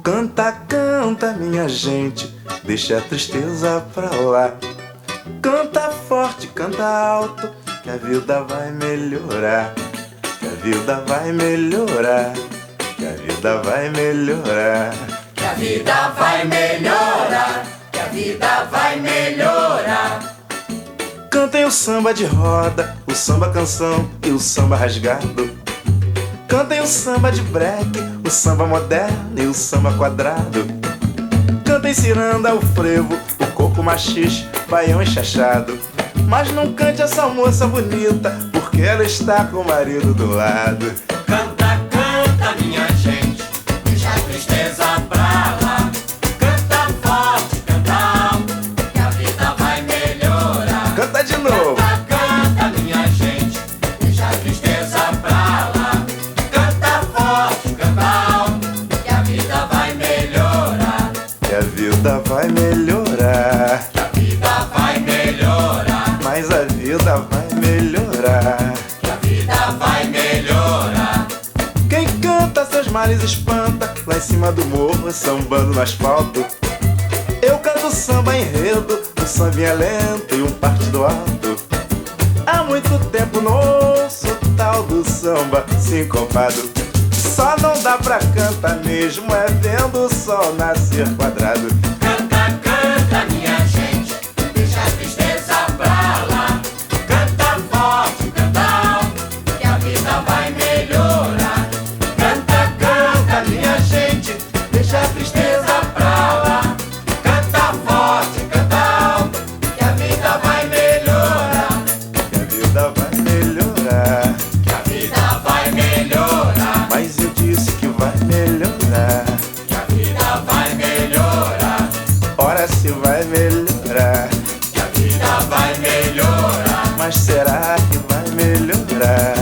Canta, canta, minha gente, deixa a tristeza pra lá. Canta forte, canta alto, que a vida vai melhorar. Que a vida vai melhorar. Que a vida vai melhorar. Que a vida vai melhorar. Que a vida vai melhorar. Cantem o samba de roda, o samba canção e o samba rasgado. Cantem o samba de break, o samba moderno e o samba quadrado. Cantem ciranda, o frevo, o coco machixe, baião enxachado. Mas não cante essa moça bonita, porque ela está com o marido do lado. Canta, canta, minha gente, deixa a tristeza pra lá. Canta forte, canta alto, que a vida vai melhorar. Canta de novo. Canta, canta, minha gente, deixa a tristeza pra lá. Canta forte, canta alto, que a vida vai melhorar. Que a vida vai melhorar. Que a vida vai melhorar. Mas a vida vai melhorar. Que a vida vai melhorar. Quem canta seus males espanta, lá em cima do morro, sambando no asfalto. Eu canto samba enredo, um sambinha lento e um partido alto. Há muito tempo não ouço o tal do samba sincopado. Só não dá pra cantar mesmo, é vendo o sol nascer quadrado. Canta, canta, minha gente, deixa a tristeza pra lá. Canta forte, canta alto, que a vida vai melhorar. Canta, canta, minha gente, deixa a tristeza pra lá. Canta forte, canta alto, que a vida vai melhorar. Que a vida vai melhorar. Que a vida vai melhorar. Mas eu disse que vai melhorar. Que a vida vai melhorar. Ora se vai melhorar. Que a vida vai melhorar. Mas será que vai melhorar?